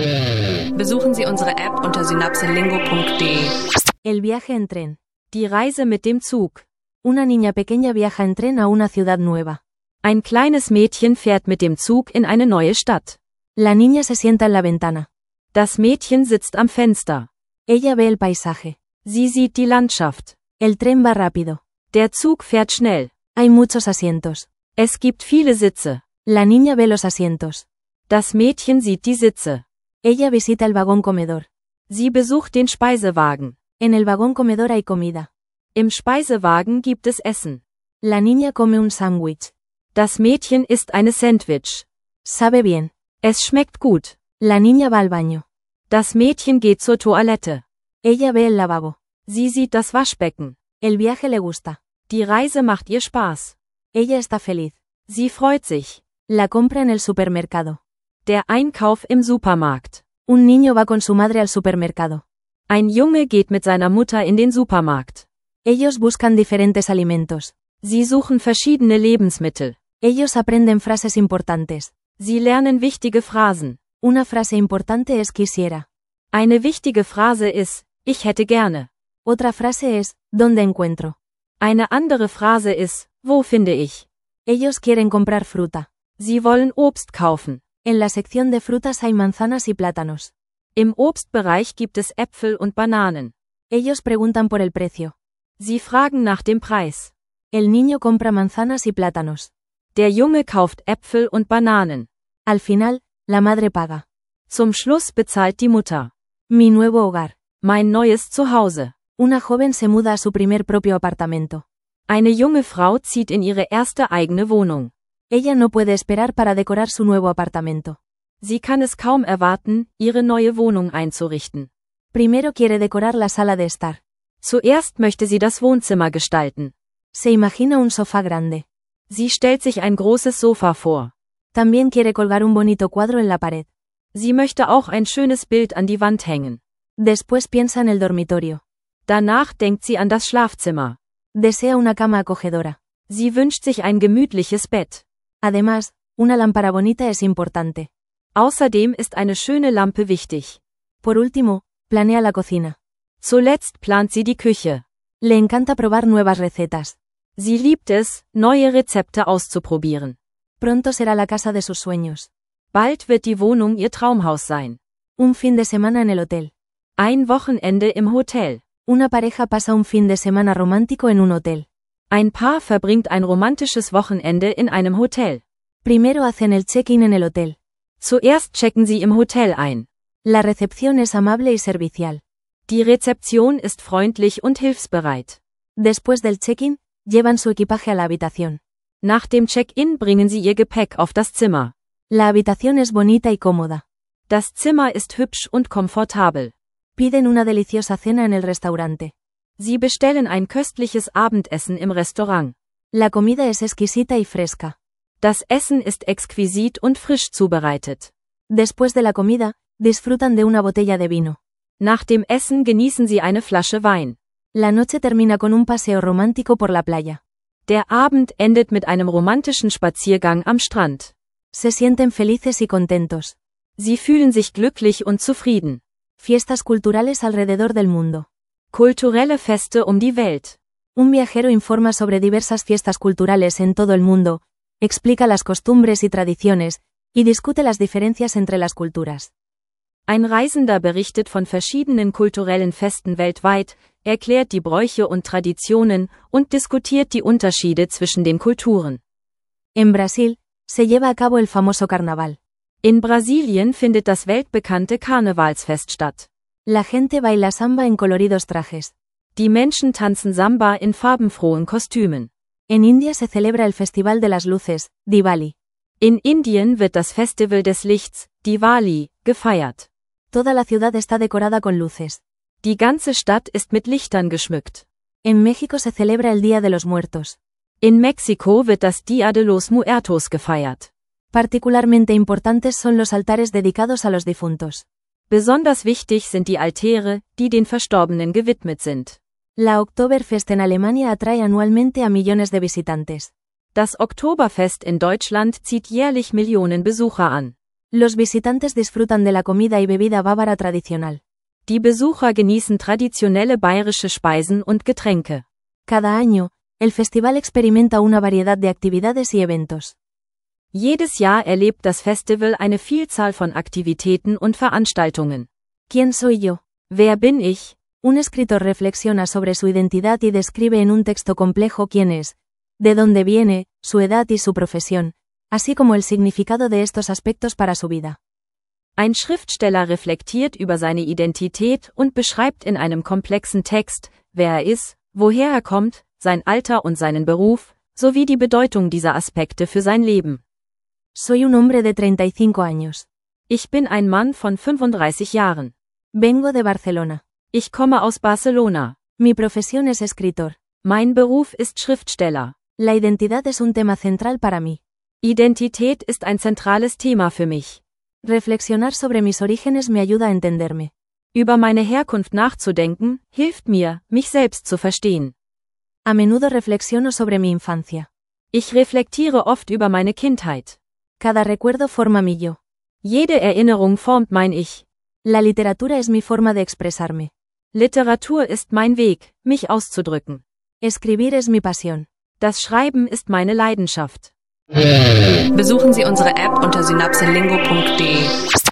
Besuchen Sie unsere App unter synapselingo.de. El viaje en tren. Die Reise mit dem Zug. Una niña pequeña viaja en tren a una ciudad nueva. Ein kleines Mädchen fährt mit dem Zug in eine neue Stadt. La niña se sienta en la ventana. Das Mädchen sitzt am Fenster. Ella ve el paisaje. Sie sieht die Landschaft. El tren va rápido. Der Zug fährt schnell. Hay muchos asientos. Es gibt viele Sitze. La niña ve los asientos. Das Mädchen sieht die Sitze. Ella visita el vagón comedor. Sie besucht den Speisewagen. En el vagón comedor hay comida. Im Speisewagen gibt es Essen. La niña come un sándwich. Das Mädchen isst eine Sandwich. Sabe bien. Es schmeckt gut. La niña va al baño. Das Mädchen geht zur Toilette. Ella ve el lavabo. Sie sieht das Waschbecken. El viaje le gusta. Die Reise macht ihr Spaß. Ella está feliz. Sie freut sich. La compra en el supermercado. Der Einkauf im Supermarkt. Un niño va con su madre al supermercado. Ein Junge geht mit seiner Mutter in den Supermarkt. Ellos buscan diferentes alimentos. Sie suchen verschiedene Lebensmittel. Ellos aprenden frases importantes. Sie lernen wichtige Phrasen. Una frase importante es quisiera. Eine wichtige Phrase ist, ich hätte gerne. Otra frase es, ¿dónde encuentro? Eine andere Phrase ist, wo finde ich? Ellos quieren comprar fruta. Sie wollen Obst kaufen. En la sección de frutas hay manzanas y plátanos. Im Obstbereich gibt es Äpfel und Bananen. Ellos preguntan por el precio. Sie fragen nach dem Preis. El niño compra manzanas y plátanos. Der Junge kauft Äpfel und Bananen. Al final, la madre paga. Zum Schluss bezahlt die Mutter. Mi nuevo hogar. Mein neues Zuhause. Una joven se muda a su primer propio apartamento. Eine junge Frau zieht in ihre erste eigene Wohnung. Ella no puede esperar para decorar su nuevo apartamento. Sie kann es kaum erwarten, ihre neue Wohnung einzurichten. Primero quiere decorar la sala de estar. Zuerst möchte sie das Wohnzimmer gestalten. Se imagina un sofá grande. Sie stellt sich ein großes Sofa vor. También quiere colgar un bonito cuadro en la pared. Sie möchte auch ein schönes Bild an die Wand hängen. Después piensa en el dormitorio. Danach denkt sie an das Schlafzimmer. Desea una cama acogedora. Sie wünscht sich ein gemütliches Bett. Además, una lámpara bonita es importante. Außerdem ist eine schöne Lampe wichtig. Por último, planea la cocina. Zuletzt plant sie die Küche. Le encanta probar nuevas recetas. Sie liebt es, neue Rezepte auszuprobieren. Pronto será la casa de sus sueños. Bald wird die Wohnung ihr Traumhaus sein. Un fin de semana en el hotel. Ein Wochenende im Hotel. Una pareja pasa un fin de semana romántico en un hotel. Ein Paar verbringt ein romantisches Wochenende in einem Hotel. Primero hacen el check-in en el hotel. Zuerst checken sie im Hotel ein. La recepción es amable y servicial. Die Rezeption ist freundlich und hilfsbereit. Después del check-in, llevan su equipaje a la habitación. Nach dem Check-in bringen sie ihr Gepäck auf das Zimmer. La habitación es bonita y cómoda. Das Zimmer ist hübsch und komfortabel. Piden una deliciosa cena en el restaurante. Sie bestellen ein köstliches Abendessen im Restaurant. La comida es exquisita y fresca. Das Essen ist exquisit und frisch zubereitet. Después de la comida, disfrutan de una botella de vino. Nach dem Essen genießen sie eine Flasche Wein. La noche termina con un paseo romántico por la playa. Der Abend endet mit einem romantischen Spaziergang am Strand. Se sienten felices y contentos. Sie fühlen sich glücklich und zufrieden. Fiestas culturales alrededor del mundo. Kulturelle Feste um die Welt. Un viajero informa sobre diversas fiestas culturales en todo el mundo, explica las costumbres y tradiciones, y discute las diferencias entre las culturas. Ein Reisender berichtet von verschiedenen kulturellen Festen weltweit, erklärt die Bräuche und Traditionen und diskutiert die Unterschiede zwischen den Kulturen. En Brasil, se lleva a cabo el famoso carnaval. In Brasilien findet das weltbekannte Karnevalsfest statt. La gente baila samba en coloridos trajes. Die Menschen tanzen Samba in farbenfrohen Kostümen. En India se celebra el Festival de las Luces, Diwali. In Indien wird das Festival des Lichts, Diwali, gefeiert. Toda la ciudad está decorada con luces. Die ganze Stadt ist mit Lichtern geschmückt. En México se celebra el Día de los Muertos. In Mexiko wird das Día de los Muertos gefeiert. Particularmente importantes son los altares dedicados a los difuntos. Besonders wichtig sind die Altäre, die den Verstorbenen gewidmet sind. La Oktoberfest en Alemania atrae anualmente a millones de visitantes. Das Oktoberfest in Deutschland zieht jährlich Millionen Besucher an. Los visitantes disfrutan de la comida y bebida bávara tradicional. Die Besucher genießen traditionelle bayerische Speisen und Getränke. Cada año, el festival experimenta una variedad de actividades y eventos. Jedes Jahr erlebt das Festival eine Vielzahl von Aktivitäten und Veranstaltungen. ¿Quién soy yo? Wer bin ich? Un escritor reflexiona sobre su identidad y describe en un texto complejo quién es, de dónde viene, su edad y su profesión, así como el significado de estos aspectos para su vida. Ein Schriftsteller reflektiert über seine Identität und beschreibt in einem komplexen Text, wer er ist, woher er kommt, sein Alter und seinen Beruf, sowie die Bedeutung dieser Aspekte für sein Leben. Soy un hombre de 35 años. Ich bin ein Mann von 35 Jahren. Vengo de Barcelona. Ich komme aus Barcelona. Mi profesión es escritor. Mein Beruf ist Schriftsteller. La identidad es un tema central para mí. Identität ist ein zentrales Thema für mich. Reflexionar sobre mis orígenes me ayuda a entenderme. Über meine Herkunft nachzudenken, hilft mir, mich selbst zu verstehen. A menudo reflexiono sobre mi infancia. Ich reflektiere oft über meine Kindheit. Cada recuerdo forma mi yo. Jede Erinnerung formt mein Ich. La literatura es mi forma de expresarme. Literatur ist mein Weg, mich auszudrücken. Escribir es mi pasión. Das Schreiben ist meine Leidenschaft. Besuchen Sie unsere App unter synapselingo.de.